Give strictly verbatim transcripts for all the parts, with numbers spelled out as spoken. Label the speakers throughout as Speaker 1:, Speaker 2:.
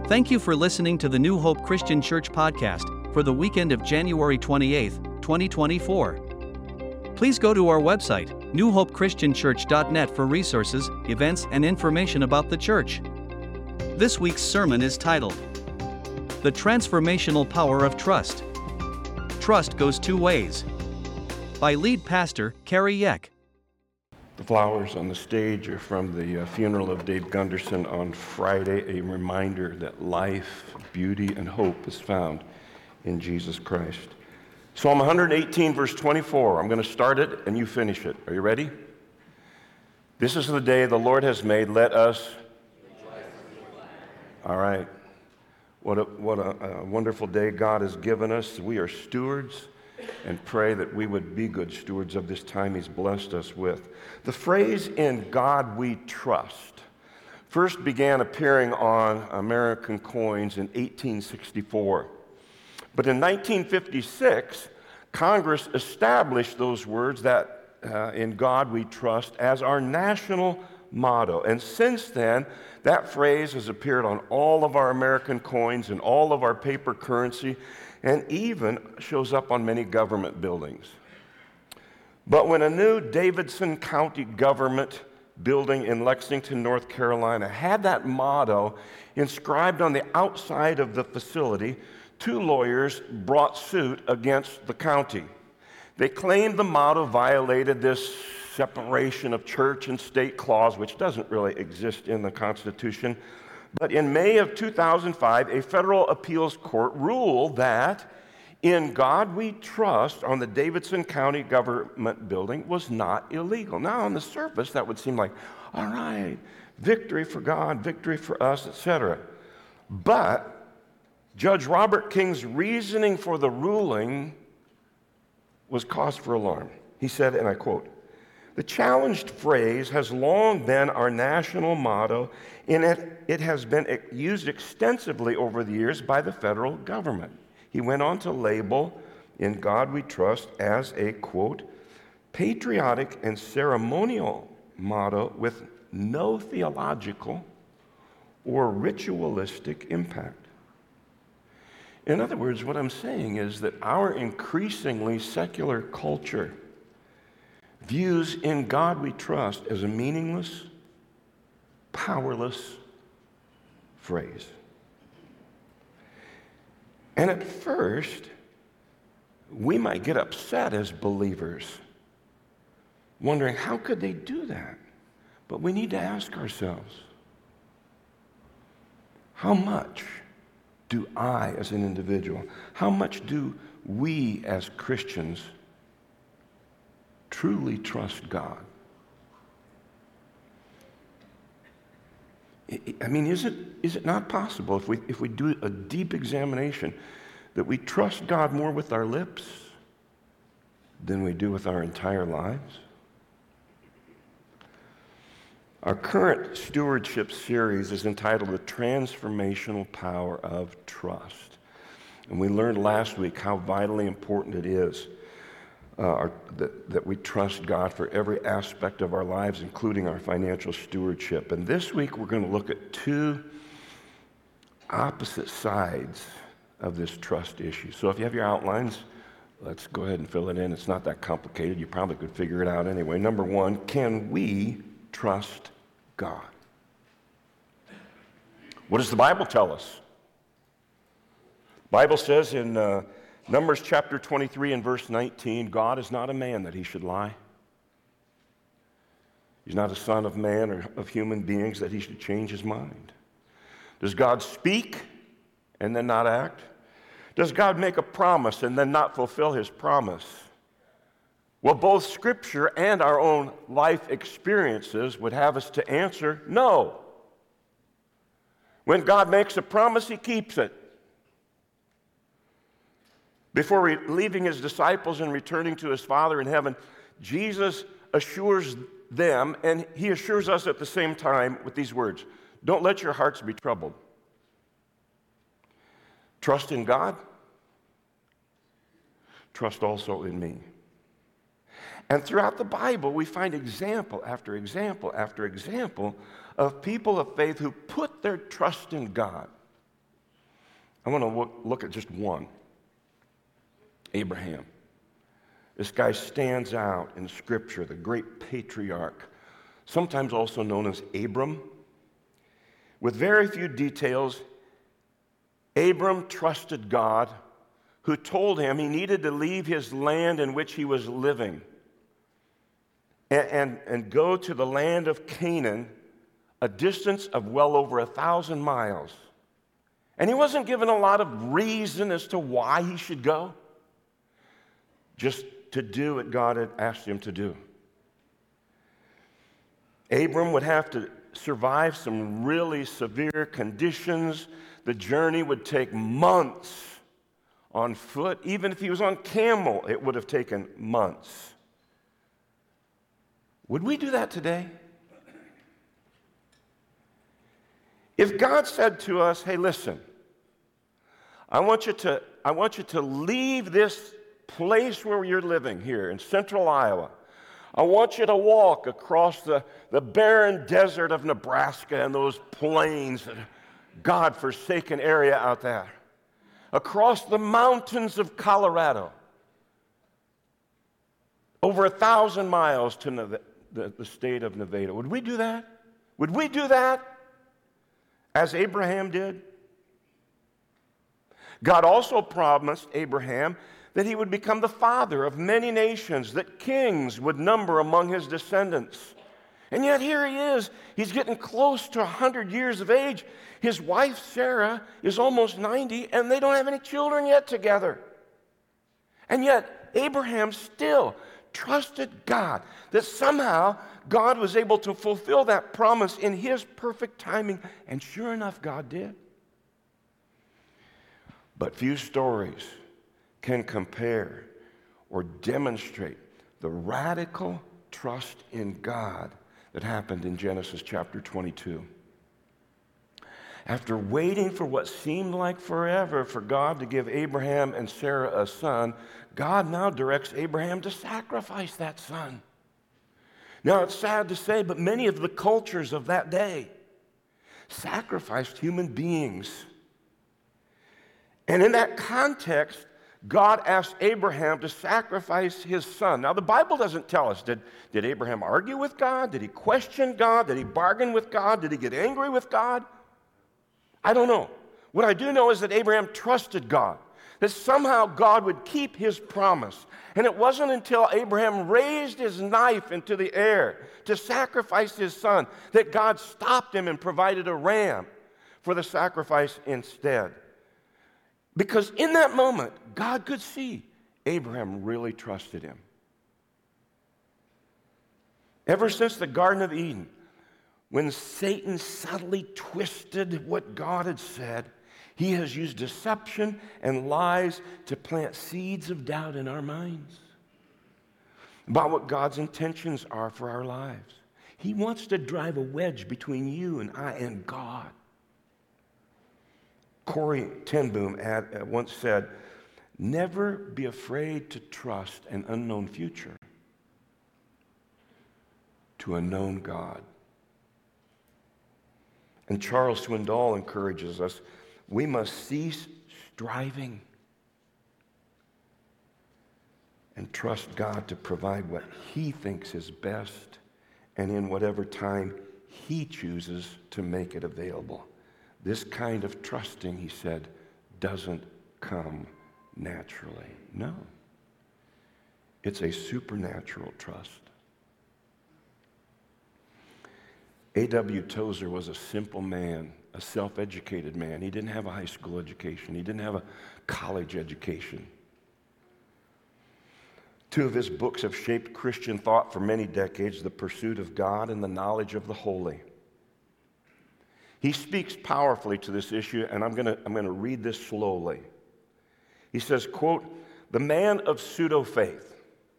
Speaker 1: Thank you for listening to the New Hope Christian Church podcast for the weekend of January twenty-eighth, twenty twenty-four. Please go to our website, new hope christian church dot net, for resources, events, and information about the church. This week's sermon is titled, The Transformational Power of Trust. Trust Goes Two Ways, by lead pastor Kerry Yeck.
Speaker 2: The flowers on the stage are from the uh, funeral of Dave Gunderson on Friday, a reminder that life, beauty, and hope is found in Jesus Christ. Psalm one eighteen, verse twenty-four. I'm going to start it and you finish it. Are you ready? This is the day the Lord has made. Let us. All right. What a, what a, a wonderful day God has given us. We are stewards, and pray that we would be good stewards of this time He's blessed us with. The phrase, "in God we trust," first began appearing on American coins in eighteen sixty-four. But in nineteen fifty-six, Congress established those words, that uh, "in God we trust," as our national motto. And since then, that phrase has appeared on all of our American coins and all of our paper currency, and even shows up on many government buildings. But when a new Davidson County government building in Lexington, North Carolina, had that motto inscribed on the outside of the facility, two lawyers brought suit against the county. They claimed the motto violated this separation of church and state clause, which doesn't really exist in the Constitution. But in May of two thousand five, a federal appeals court ruled that "in God we trust" on the Davidson County government building was not illegal. Now, on the surface, that would seem like, all right, victory for God, victory for us, et cetera. But Judge Robert King's reasoning for the ruling was cause for alarm. He said, and I quote, "The challenged phrase has long been our national motto, and it, it has been used extensively over the years by the federal government." He went on to label "in God we trust" as a, quote, "patriotic and ceremonial motto with no theological or ritualistic impact." In other words, what I'm saying is that our increasingly secular culture views "in God we trust" as a meaningless, powerless phrase. And at first, we might get upset as believers, wondering how could they do that? But we need to ask ourselves, how much do I as an individual, how much do we as Christians truly trust God? I mean, is it is it not possible, if we if we do a deep examination, that we trust God more with our lips than we do with our entire lives? Our current stewardship series is entitled "The Transformational Power of Trust." And we learned last week how vitally important it is uh, our, that, that we trust God for every aspect of our lives, including our financial stewardship. And this week we're going to look at two opposite sides of this trust issue. So if you have your outlines, let's go ahead and fill it in. It's not that complicated. You probably could figure it out anyway. Number one, can we trust God? What does the Bible tell us? The Bible says in uh, Numbers chapter twenty-three and verse nineteen, God is not a man that He should lie. He's not a son of man or of human beings that He should change His mind. Does God speak and then not act? Does God make a promise and then not fulfill His promise? Well, both Scripture and our own life experiences would have us to answer no. When God makes a promise, He keeps it. Before re- leaving His disciples and returning to His Father in heaven, Jesus assures them, and He assures us at the same time with these words: "Don't let your hearts be troubled. Trust in God. Trust also in me." And throughout the Bible, we find example after example after example of people of faith who put their trust in God I want to look, look at just one. Abraham. This guy stands out in Scripture, the great patriarch, sometimes also known as Abram. With very few details, Abram trusted God, who told him he needed to leave his land in which he was living and, and, and go to the land of Canaan, a distance of well over a thousand miles. And he wasn't given a lot of reason as to why he should go, just to do what God had asked him to do. Abram would have to survive some really severe conditions. The journey would take months on foot. Even if he was on camel, it would have taken months. Would we do that today? If God said to us, hey, listen, I want you to, I want you to leave this place where you're living here in central Iowa. I want you to walk across the, the barren desert of Nebraska and those plains, God-forsaken area out there, across the mountains of Colorado, over a thousand miles to Neve- the, the state of Nevada. Would we do that? Would we do that as Abraham did? God also promised Abraham that he would become the father of many nations, that kings would number among his descendants. And yet here he is. He's getting close to one hundred years of age. His wife, Sarah, is almost ninety, and they don't have any children yet together. And yet Abraham still trusted God, that somehow God was able to fulfill that promise in his perfect timing. And sure enough, God did. But few stories can compare or demonstrate the radical trust in God that happened in Genesis chapter twenty-two. After waiting for what seemed like forever for God to give Abraham and Sarah a son, God now directs Abraham to sacrifice that son. Now, it's sad to say, but many of the cultures of that day sacrificed human beings. And in that context, God asked Abraham to sacrifice his son. Now, the Bible doesn't tell us, did, did Abraham argue with God? Did he question God? Did he bargain with God? Did he get angry with God? I don't know. What I do know is that Abraham trusted God, that somehow God would keep his promise. And it wasn't until Abraham raised his knife into the air to sacrifice his son that God stopped him and provided a ram for the sacrifice instead. Because in that moment, God could see Abraham really trusted him. Ever since the Garden of Eden, when Satan subtly twisted what God had said, he has used deception and lies to plant seeds of doubt in our minds about what God's intentions are for our lives. He wants to drive a wedge between you and I and God. Corrie ten Boom had, uh, once said, never be afraid to trust an unknown future to a known God. And Charles Swindoll encourages us, we must cease striving and trust God to provide what he thinks is best and in whatever time he chooses to make it available. This kind of trusting, he said, doesn't come naturally. No. It's a supernatural trust. A W Tozer was a simple man, a self-educated man. He didn't have a high school education. He didn't have a college education. Two of his books have shaped Christian thought for many decades, The Pursuit of God and The Knowledge of the Holy. He speaks powerfully to this issue, and I'm going to I'm going to read this slowly. He says, quote, the man of pseudo-faith,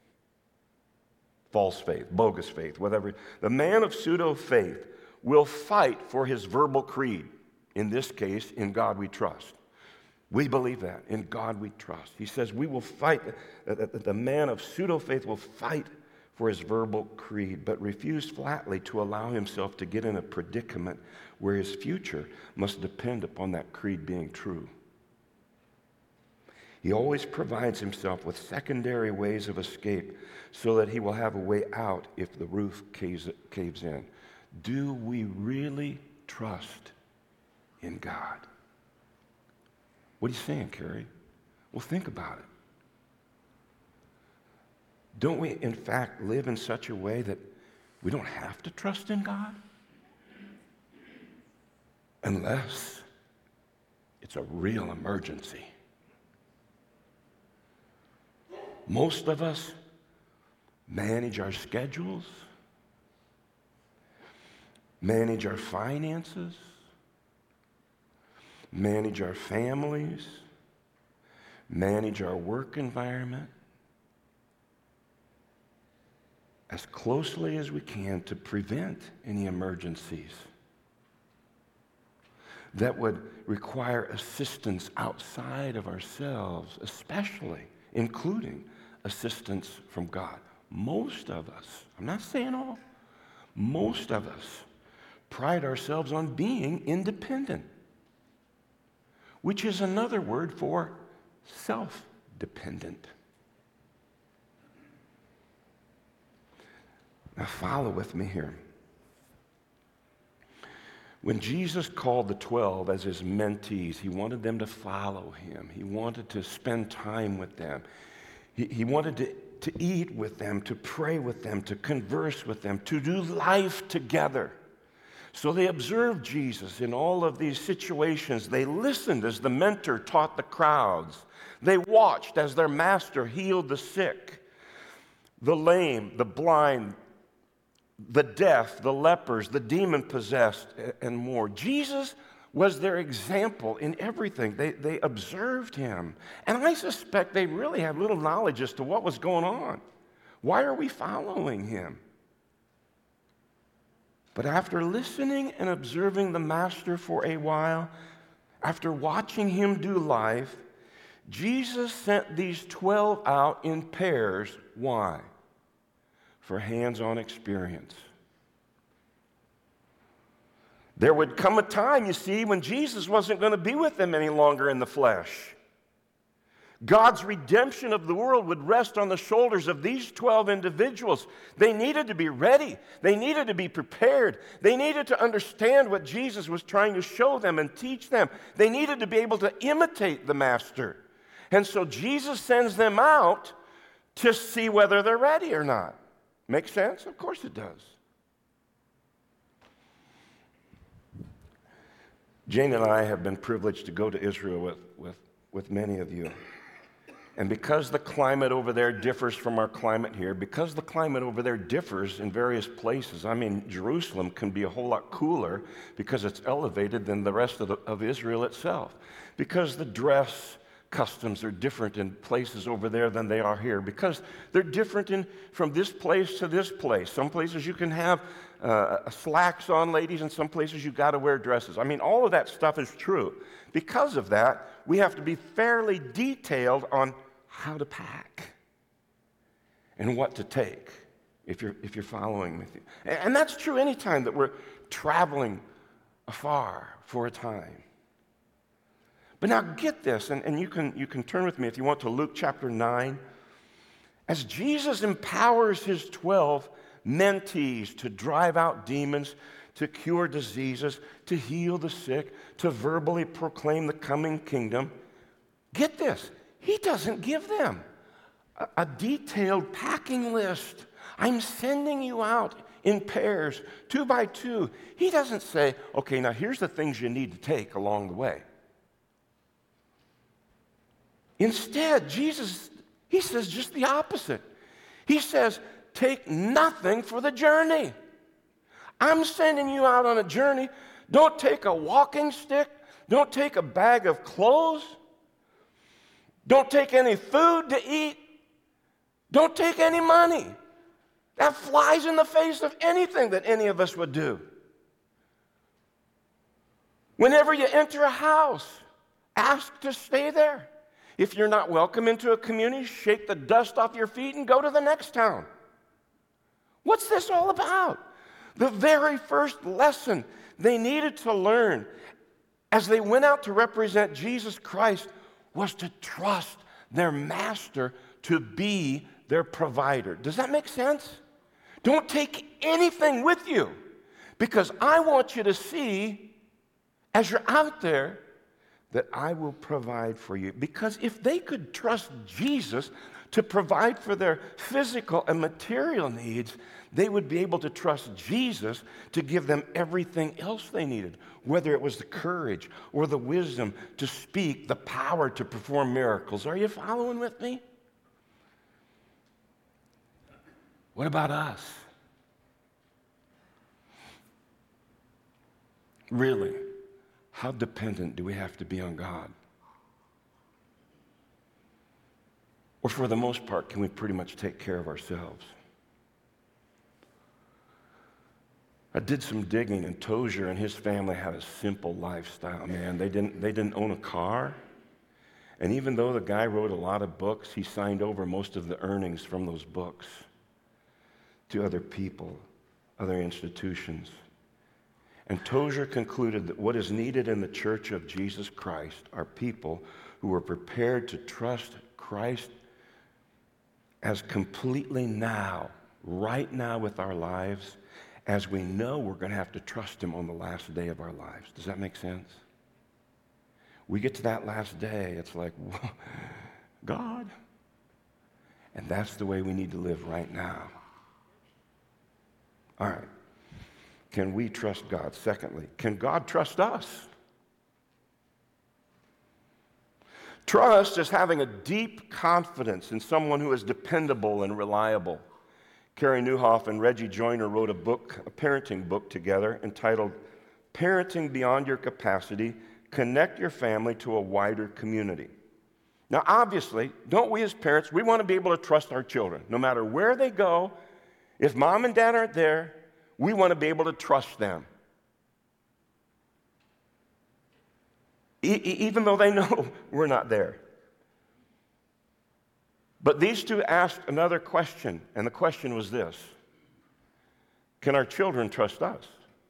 Speaker 2: false faith, bogus faith, whatever, the man of pseudo-faith will fight for his verbal creed. In this case, in God we trust. We believe that. In God we trust. He says we will fight, that the man of pseudo-faith will fight for his verbal creed, but refuse flatly to allow himself to get in a predicament where his future must depend upon that creed being true. He always provides himself with secondary ways of escape so that he will have a way out if the roof caves, caves in. Do we really trust in God? What are you saying, Carrie? Well, think about it. Don't we, in fact, live in such a way that we don't have to trust in God? Unless it's a real emergency. Most of us manage our schedules, manage our finances, manage our families, manage our work environment as closely as we can to prevent any emergencies that would require assistance outside of ourselves, especially, including assistance from God. Most of us, I'm not saying all, most of us pride ourselves on being independent, which is another word for self-dependent. Now follow with me here. When Jesus called the twelve as his mentees, he wanted them to follow him. He wanted to spend time with them. He, he wanted to, to eat with them, to pray with them, to converse with them, to do life together. So they observed Jesus in all of these situations. They listened as the mentor taught the crowds. They watched as their master healed the sick, the lame, the blind, the deaf, the lepers, the demon-possessed, and more. Jesus was their example in everything. They, they observed him. And I suspect they really had little knowledge as to what was going on. Why are we following him? But after listening and observing the master for a while, after watching him do life, Jesus sent these twelve out in pairs. Why? For hands-on experience. There would come a time, you see, when Jesus wasn't going to be with them any longer in the flesh. God's redemption of the world would rest on the shoulders of these twelve individuals. They needed to be ready. They needed to be prepared. They needed to understand what Jesus was trying to show them and teach them. They needed to be able to imitate the Master. And so Jesus sends them out to see whether they're ready or not. Make sense? Of course it does. Jane and I have been privileged to go to Israel with, with, with many of you. And because the climate over there differs from our climate here, because the climate over there differs in various places, I mean, Jerusalem can be a whole lot cooler because it's elevated than the rest of, the, of Israel itself. Because the dress customs are different in places over there than they are here, because they're different in from this place to this place. Some places you can have uh, slacks on, ladies, and some places you got to wear dresses. I mean, all of that stuff is true. Because of that, we have to be fairly detailed on how to pack and what to take if you're if you're following with you. And that's true anytime that we're traveling afar for a time. But now get this, and, and you can you can turn with me if you want to Luke chapter nine. As Jesus empowers his twelve mentees to drive out demons, to cure diseases, to heal the sick, to verbally proclaim the coming kingdom, get this, he doesn't give them a, a detailed packing list. I'm sending you out in pairs, two by two. He doesn't say, okay, now here's the things you need to take along the way. Instead, Jesus, he says just the opposite. He says, take nothing for the journey. I'm sending you out on a journey. Don't take a walking stick. Don't take a bag of clothes. Don't take any food to eat. Don't take any money. That flies in the face of anything that any of us would do. Whenever you enter a house, ask to stay there. If you're not welcome into a community, shake the dust off your feet and go to the next town. What's this all about? The very first lesson they needed to learn as they went out to represent Jesus Christ was to trust their master to be their provider. Does that make sense? Don't take anything with you, because I want you to see, as you're out there, that I will provide for you. Because if they could trust Jesus to provide for their physical and material needs, they would be able to trust Jesus to give them everything else they needed, whether it was the courage or the wisdom to speak, the power to perform miracles. Are you following with me? What about us? Really, how dependent do we have to be on God? Or for the most part, can we pretty much take care of ourselves? I did some digging, and Tozier and his family had a simple lifestyle, man. They didn't, they didn't own a car. And even though the guy wrote a lot of books, he signed over most of the earnings from those books to other people, other institutions. And Tozier concluded that what is needed in the Church of Jesus Christ are people who are prepared to trust Christ as completely now, right now with our lives, as we know we're going to have to trust Him on the last day of our lives. Does that make sense? We get to that last day, it's like, God. And that's the way we need to live right now. All right. Can we trust God? Secondly, can God trust us? Trust is having a deep confidence in someone who is dependable and reliable. Carrie Nieuwhof and Reggie Joyner wrote a book, a parenting book together entitled Parenting Beyond Your Capacity, Connect Your Family to a Wider Community. Now, obviously, don't we as parents, we want to be able to trust our children. No matter where they go, if mom and dad aren't there, we want to be able to trust them. E- even though they know we're not there. But these two asked another question, and the question was this: can our children trust us?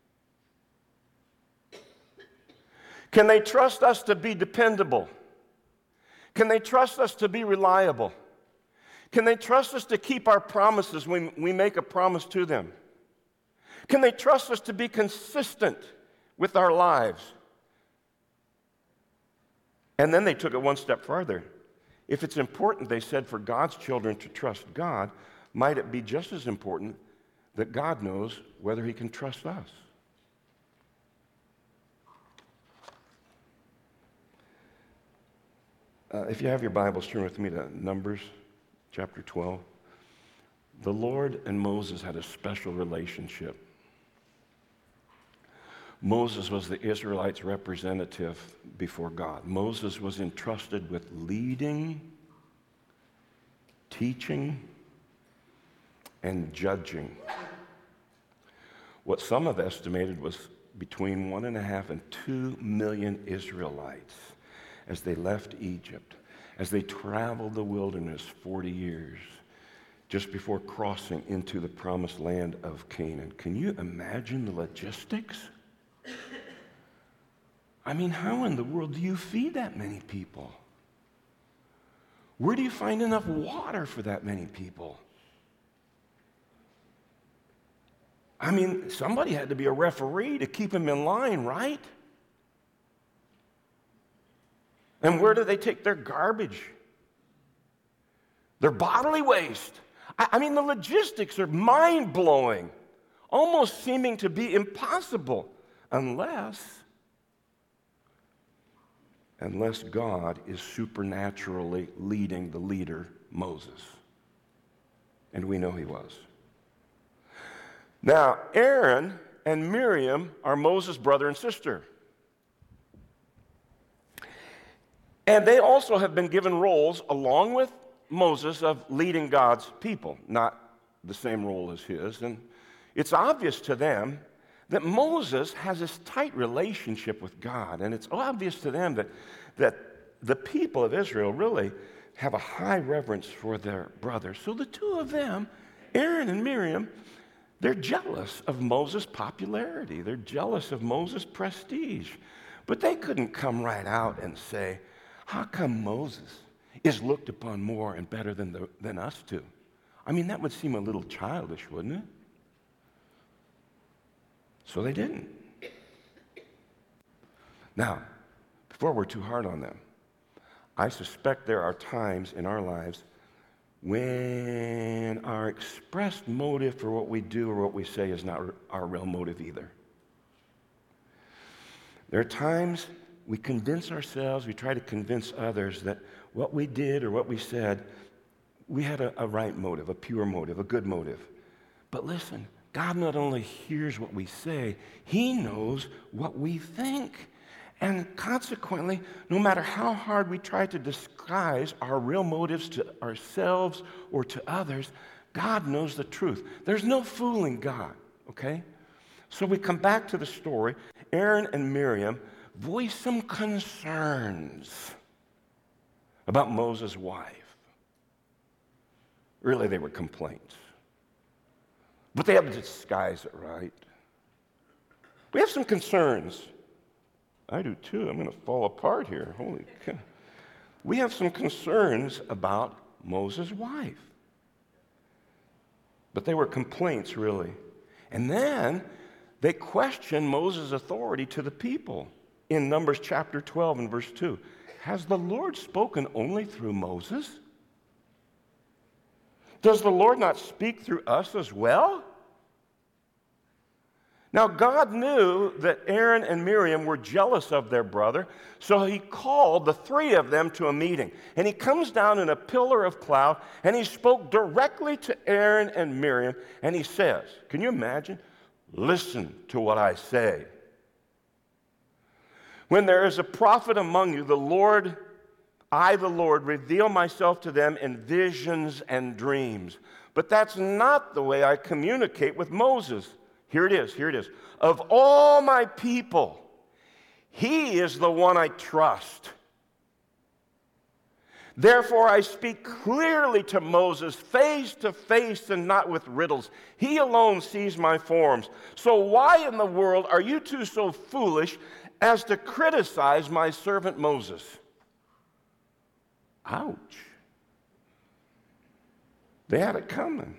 Speaker 2: Can they trust us to be dependable? Can they trust us to be reliable? Can they trust us to keep our promises when we make a promise to them? Can they trust us to be consistent with our lives? And then they took it one step further. If it's important, they said, for God's children to trust God, might it be just as important that God knows whether He can trust us? Uh, if you have your Bibles, turn with me to Numbers chapter twelve. The Lord and Moses had a special relationship. Moses was the Israelites' representative before God. Moses was entrusted with leading, teaching, and judging what some have estimated was between one and a half and two million Israelites as they left Egypt, as they traveled the wilderness forty years, just before crossing into the promised land of Canaan. Can you imagine the logistics? I mean, how in the world do you feed that many people? Where do you find enough water for that many people? I mean, somebody had to be a referee to keep them in line, right? And where do they take their garbage? Their bodily waste. I, I mean, the logistics are mind-blowing, almost seeming to be impossible, unless, unless God is supernaturally leading the leader, Moses. And we know he was. Now, Aaron and Miriam are Moses' brother and sister. And they also have been given roles, along with Moses, of leading God's people, not the same role as his. And it's obvious to them that Moses has this tight relationship with God, and it's obvious to them that, that the people of Israel really have a high reverence for their brother. So the two of them, Aaron and Miriam, they're jealous of Moses' popularity. They're jealous of Moses' prestige. But they couldn't come right out and say, how come Moses, is looked upon more and better than, the, than us two. I mean, that would seem a little childish, wouldn't it? So they didn't. Now, before we're too hard on them, I suspect there are times in our lives when our expressed motive for what we do or what we say is not our real motive either. There are times we convince ourselves, we try to convince others that what we did or what we said, we had a, a right motive, a pure motive, a good motive. But listen, God not only hears what we say, He knows what we think. And consequently, no matter how hard we try to disguise our real motives to ourselves or to others, God knows the truth. There's no fooling God, okay? So we come back to the story. Aaron and Miriam voice some concerns about Moses' wife. Really, they were complaints. But they have to disguise it, right? We have some concerns. I do too. I'm going to fall apart here. Holy cow. We have some concerns about Moses' wife. But they were complaints, really. And then they question Moses' authority to the people. In Numbers chapter twelve and verse two, has the Lord spoken only through Moses? Does the Lord not speak through us as well? Now, God knew that Aaron and Miriam were jealous of their brother, so He called the three of them to a meeting. And He comes down in a pillar of cloud, and He spoke directly to Aaron and Miriam, and He says, can you imagine? Listen to what I say. When there is a prophet among you, the Lord, I, the Lord, reveal myself to them in visions and dreams. But that's not the way I communicate with Moses. Here it is, here it is. Of all my people, he is the one I trust. Therefore, I speak clearly to Moses, face to face and not with riddles. He alone sees my forms. So why in the world are you two so foolish as to criticize my servant Moses? Ouch. They had it coming.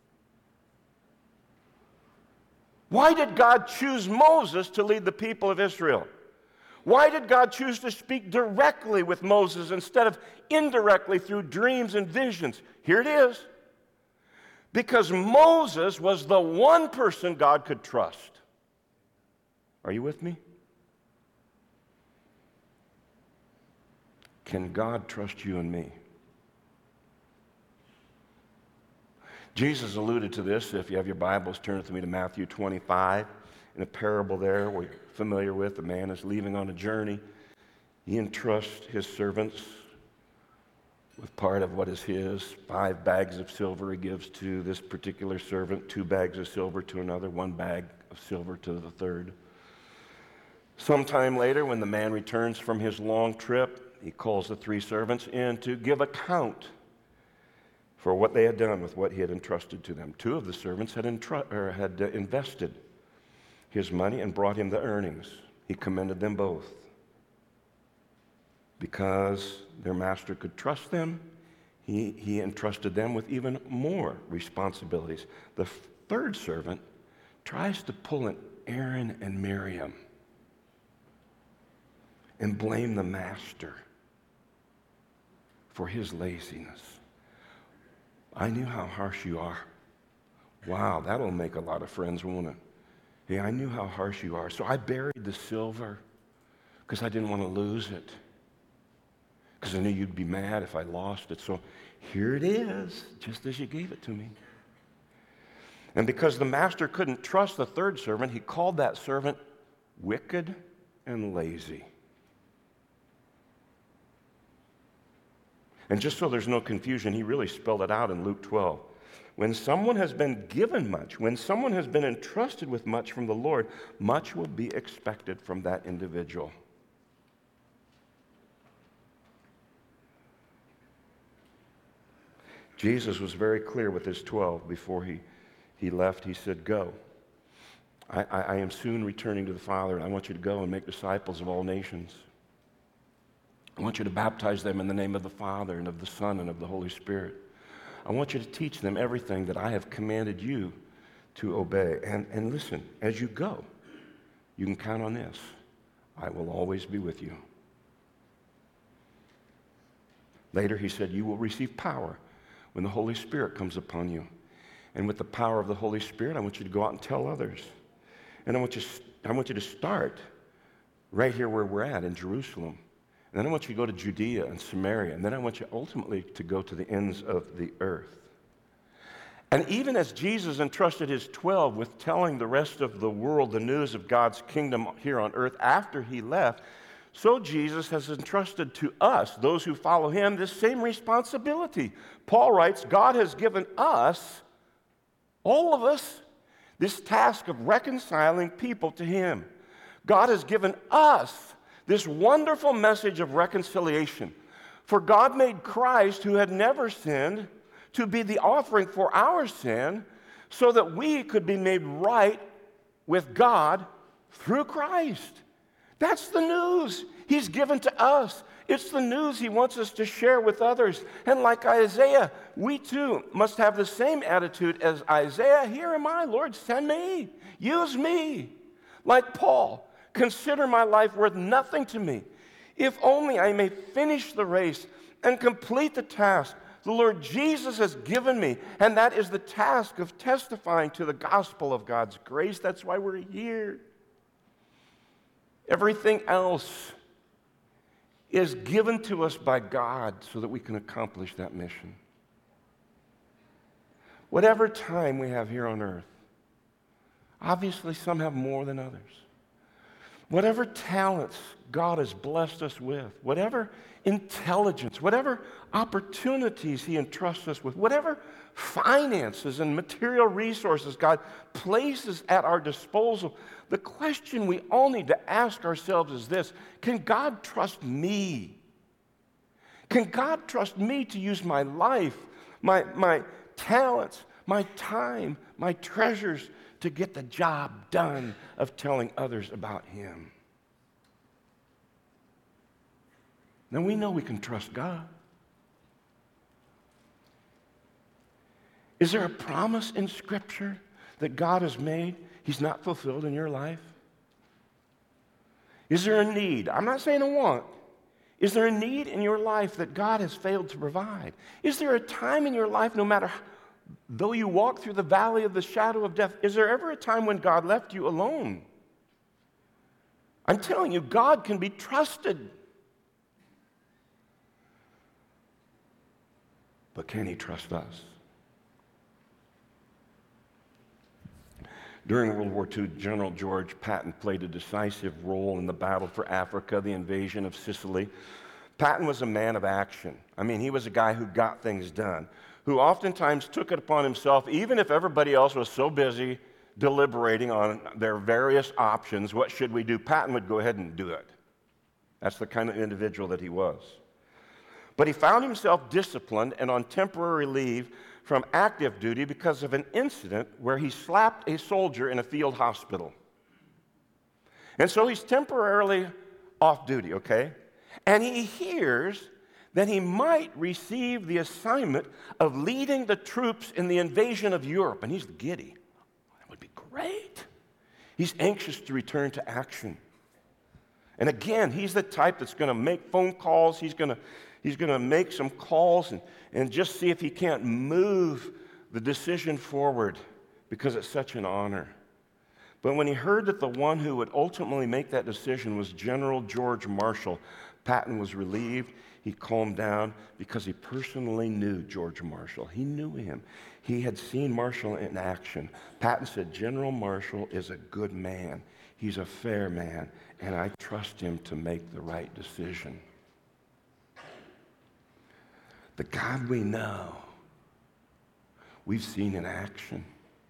Speaker 2: Why did God choose Moses to lead the people of Israel? Why did God choose to speak directly with Moses instead of indirectly through dreams and visions? Here it is. Because Moses was the one person God could trust. Are you with me? Can God trust you and me? Jesus alluded to this. If you have your Bibles, turn with me to Matthew twenty-five. In a parable there we're familiar with, the man is leaving on a journey. He entrusts his servants with part of what is his. Five bags of silver he gives to this particular servant, two bags of silver to another, one bag of silver to the third. Sometime later, when the man returns from his long trip, he calls the three servants in to give account for what they had done with what he had entrusted to them. Two of the servants had, intru- or had uh, invested his money and brought him the earnings. He commended them both. Because their master could trust them, he, he entrusted them with even more responsibilities. The third servant tries to pull an Aaron and Miriam and blame the master for his laziness. I knew how harsh you are. Wow, that'll make a lot of friends, won't it? Hey, I knew how harsh you are, so I buried the silver because I didn't want to lose it. Because I knew you'd be mad if I lost it. So here it is, just as you gave it to me. And because the master couldn't trust the third servant, he called that servant wicked and lazy. And just so there's no confusion, he really spelled it out in Luke twelve. When someone has been given much, when someone has been entrusted with much from the Lord, much will be expected from that individual. Jesus was very clear with his twelve before he, he left. He said, go. I, I, I am soon returning to the Father, and I want you to go and make disciples of all nations. I want you to baptize them in the name of the Father and of the Son and of the Holy Spirit. I want you to teach them everything that I have commanded you to obey. And, and listen, as you go, you can count on this. I will always be with you. Later he said, you will receive power when the Holy Spirit comes upon you. And with the power of the Holy Spirit, I want you to go out and tell others. And I want you, I want you to start right here where we're at in Jerusalem. And then I want you to go to Judea and Samaria. And then I want you ultimately to go to the ends of the earth. And even as Jesus entrusted his twelve with telling the rest of the world the news of God's kingdom here on earth after he left, so Jesus has entrusted to us, those who follow him, this same responsibility. Paul writes, God has given us, all of us, this task of reconciling people to him. God has given us this wonderful message of reconciliation. For God made Christ, who had never sinned, to be the offering for our sin, so that we could be made right with God through Christ. That's the news he's given to us. It's the news he wants us to share with others. And like Isaiah, we too must have the same attitude as Isaiah. Here am I, Lord, send me. Use me. Like Paul, consider my life worth nothing to me, if only I may finish the race and complete the task the Lord Jesus has given me. And that is the task of testifying to the gospel of God's grace. That's why we're here. Everything else is given to us by God so that we can accomplish that mission. Whatever time we have here on earth, obviously some have more than others. Whatever talents God has blessed us with, whatever intelligence, whatever opportunities he entrusts us with, whatever finances and material resources God places at our disposal, the question we all need to ask ourselves is this: can God trust me? Can God trust me to use my life, my, my talents, my time, my treasures to get the job done of telling others about him? Then we know we can trust God. Is there a promise in Scripture that God has made he's not fulfilled in your life? Is there a need? I'm not saying a want. Is there a need in your life that God has failed to provide? Is there a time in your life, no matter though you walk through the valley of the shadow of death, is there ever a time when God left you alone? I'm telling you, God can be trusted. But can he trust us? During World War Two, General George Patton played a decisive role in the battle for Africa, the invasion of Sicily. Patton was a man of action. I mean, he was a guy who got things done, who oftentimes took it upon himself, even if everybody else was so busy deliberating on their various options, what should we do? Patton would go ahead and do it. That's the kind of individual that he was. But he found himself disciplined and on temporary leave from active duty because of an incident where he slapped a soldier in a field hospital. And so he's temporarily off duty, okay? And he hears that he might receive the assignment of leading the troops in the invasion of Europe. And he's giddy. That would be great. He's anxious to return to action. And again, he's the type that's going to make phone calls. He's going to He's going to make some calls and, and just see if he can't move the decision forward because it's such an honor. But when he heard that the one who would ultimately make that decision was General George Marshall, Patton was relieved. He calmed down because he personally knew George Marshall. He knew him. He had seen Marshall in action. Patton said, General Marshall is a good man. He's a fair man, and I trust him to make the right decision. The God we know, we've seen in action.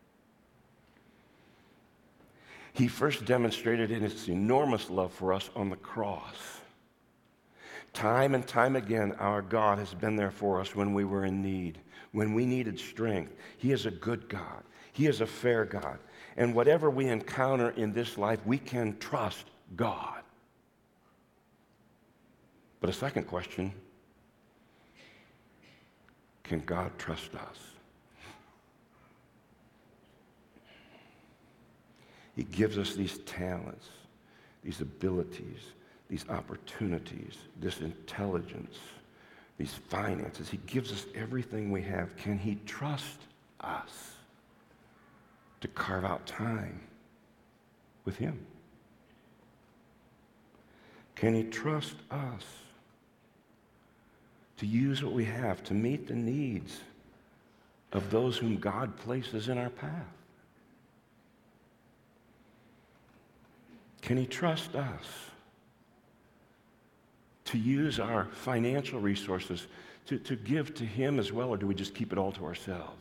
Speaker 2: He first demonstrated in his enormous love for us on the cross. Time and time again, our God has been there for us when we were in need, when we needed strength. He is a good God. He is a fair God. And whatever we encounter in this life, we can trust God. But But a second question, can God trust us? He gives us these talents, these abilities, these opportunities, this intelligence, these finances. He gives us everything we have. Can he trust us to carve out time with him? Can he trust us to use what we have to meet the needs of those whom God places in our path? Can he trust us to use our financial resources to, to give to him as well, or do we just keep it all to ourselves?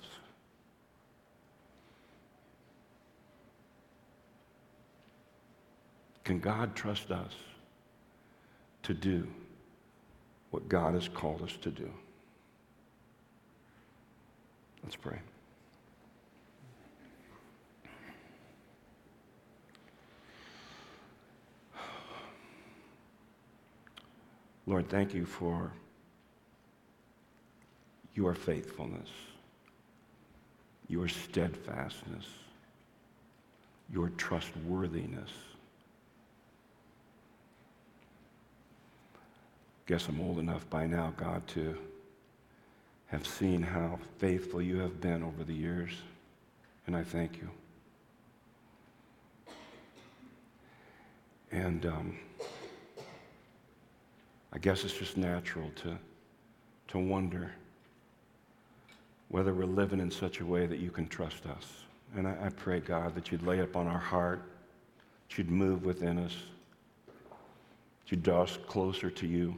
Speaker 2: Can God trust us to do what God has called us to do? Let's pray. Lord, thank you for your faithfulness, your steadfastness, your trustworthiness. Guess I'm old enough by now, God, to have seen how faithful you have been over the years, and I thank you. And um, I guess it's just natural to, to wonder whether we're living in such a way that you can trust us. And I, I pray, God, that you'd lay it upon our heart, that you'd move within us, that you'd draw us closer to you,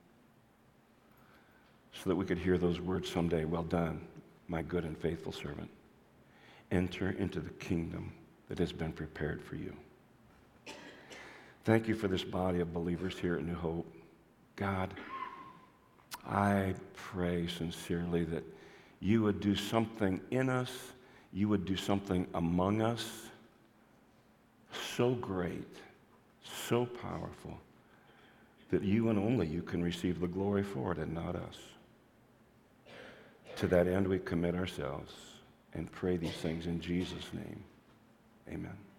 Speaker 2: so that we could hear those words someday. Well done, my good and faithful servant. Enter into the kingdom that has been prepared for you. Thank you for this body of believers here at New Hope. God, I pray sincerely that you would do something in us, you would do something among us so great, so powerful, that you and only you can receive the glory for it and not us. To that end, we commit ourselves and pray these things in Jesus' name. Amen.